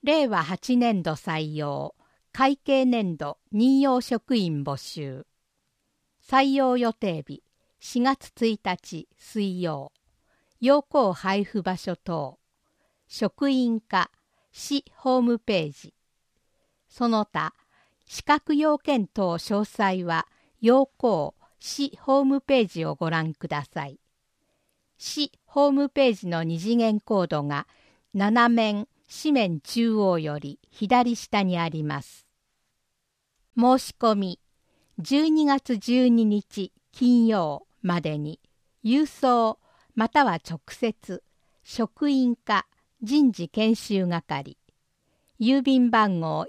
令和8年度採用、会計年度任用職員募集。採用予定日、4月1日水曜。要項配布場所等。職員課、市ホームページ。その他、資格要件等詳細は、要項市ホームページをご覧ください。市ホームページの二次元コードが、斜面紙面中央より左下にあります。申し込み、12月12日金曜までに、郵送または直接、職員課人事研修係、郵便番号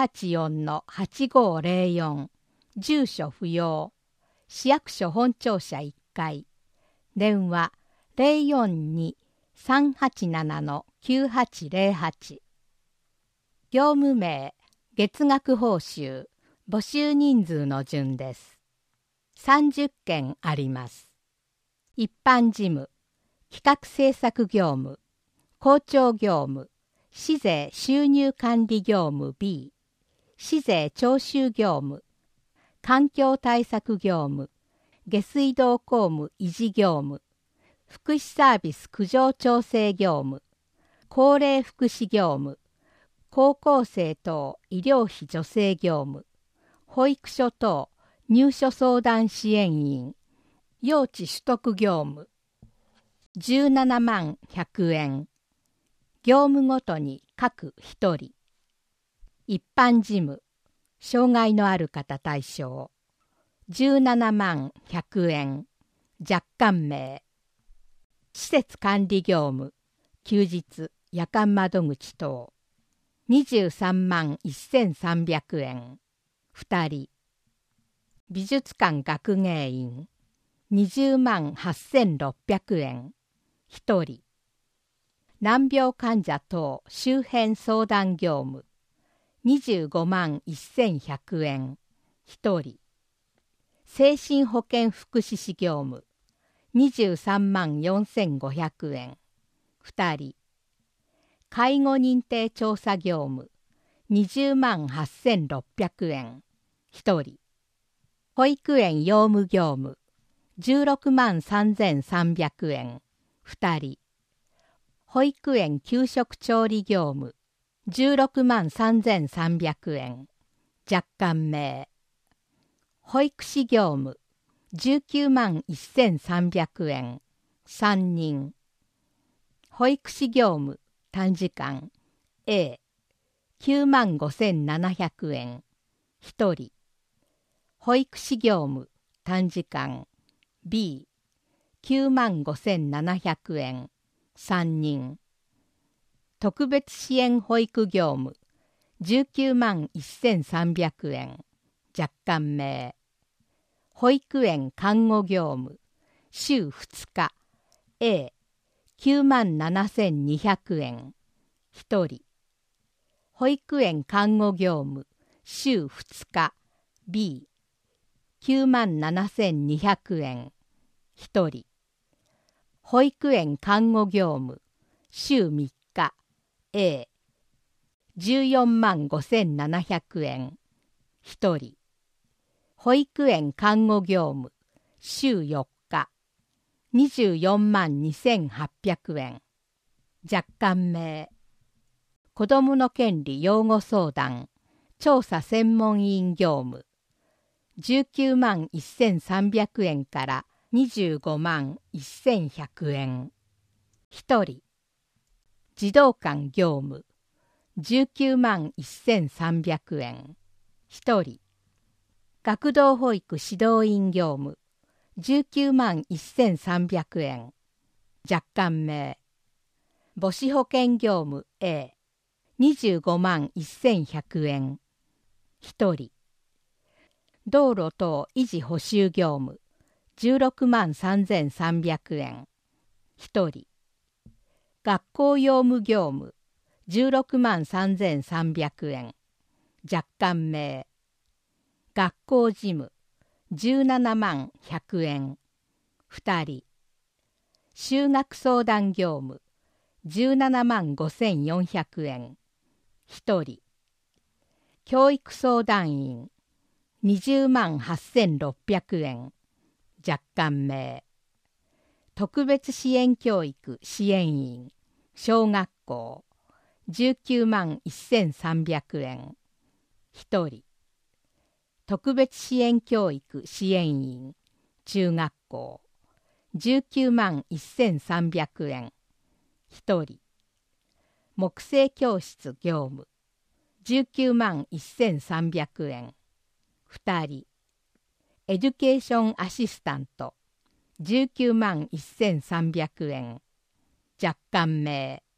184-8504、住所不要、市役所本庁舎1階、電話 042-387-9808、業務名、月額報酬、募集人数の順です。30件あります。一般事務、企画制作業務、校長業務、市税収入管理業務 B、市税徴収業務、環境対策業務、下水道公務維持業務、福祉サービス苦情調整業務、高齢福祉業務、高校生等医療費助成業務、保育所等入所相談支援員、用地取得業務、17万100円。業務ごとに各1人。一般事務、障害のある方対象、17万100円。若干名。施設管理業務、休日、夜間窓口等、23万1300円。2人。美術館学芸員、20万8600円。1人。難病患者等周辺相談業務、25万1100円。1人。精神保健福祉士業務、23万4500円。2人。介護認定調査業務、20万8600円。1人。保育園用務業務、16万3300円。2人。保育園給食調理業務、16万3300円。若干名。保育士業務、19万1300円。3人。保育士業務、短時間、A、9万5700円。1人。保育士業務、短時間、B、9万5700円。3人。特別支援保育業務、19万1300円。若干名。保育園看護業務、週2日、A、9万7200円。1人。保育園看護業務、週2日、B、9万7200円。1人。保育園看護業務、週3日、A、14万5700円。1人。保育園看護業務、週4日、24万2800円。若干名。子どもの権利擁護相談、調査専門委員業務、19万1300円から25万1100円。1人。児童館業務、19万1300円。1人。学童保育指導員業務、19万1300円。若干名。母子保健業務 A、25万1100円。1人。道路等維持補修業務、16万3300円。1人。学校用務業務、16万3300円。若干名。学校事務、17万100円。2人。就学相談業務、17万5400円。 1人。教育相談員20万8600円、若干名。特別支援教育支援員小学校19万1300円、1人。特別支援教育支援員中学校19万1300円、1人。木製教室業務19万1300円、2人。エデュケーションアシスタント19万1300円、若干名。